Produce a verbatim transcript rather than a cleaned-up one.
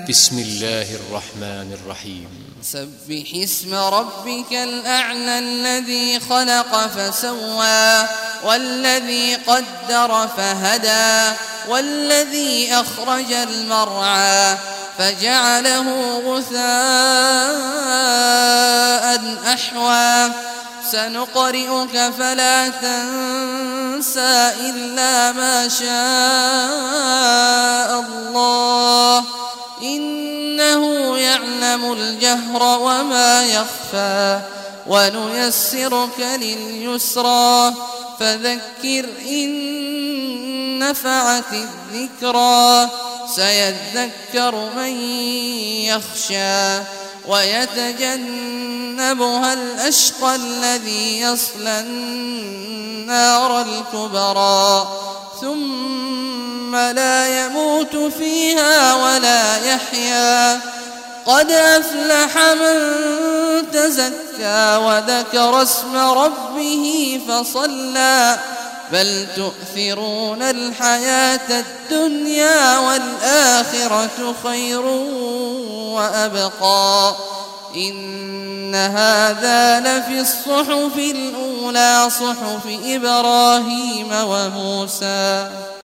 بسم الله الرحمن الرحيم سبح اسم ربك الأعلى الذي خلق فسوى والذي قدر فهدى والذي أخرج المرعى فجعله غثاء أحوى سنقرئك فلا تنسى إلا ما شاء الله إنه يعلم الجهر وما يخفى ونيسرك لليسرى فذكر إن نفعت الذكرى سيذكر من يخشى ويتجنبها الأشقى الذي يصلى النار الكبرى ثم لا يموت فيها ولا يحيا قد أفلح من تزكى وذكر اسم ربه فصلى بل تؤثرون الحياة الدنيا والآخرة خير وأبقى إن هذا لفي الصحف الأولى صحف إبراهيم وموسى.